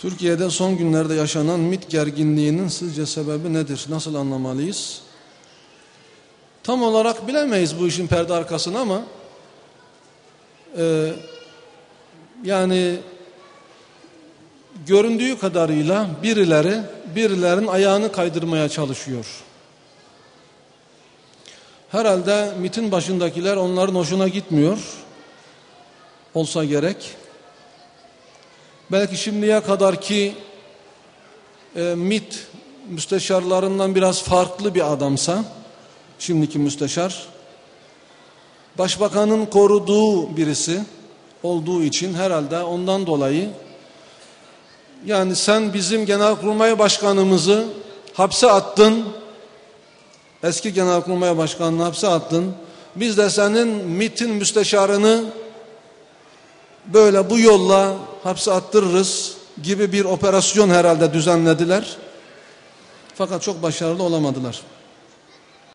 Türkiye'de son günlerde yaşanan MİT gerginliğinin sizce sebebi nedir? Nasıl anlamalıyız? Tam olarak bilemeyiz bu işin perde arkasını ama yani göründüğü kadarıyla birilerin ayağını kaydırmaya çalışıyor. Herhalde MİT'in başındakiler onların hoşuna gitmiyor olsa gerek. Belki şimdiye kadarki MİT müsteşarlarından biraz farklı bir adamsa, şimdiki müsteşar, başbakanın koruduğu birisi olduğu için herhalde ondan dolayı, yani sen bizim Genelkurmay Başkanımızı hapse attın, eski Genelkurmay Başkanı'nı hapse attın, biz de senin MİT'in müsteşarını böyle bu yolla hapse attırırız gibi bir operasyon herhalde düzenlediler. Fakat çok başarılı olamadılar.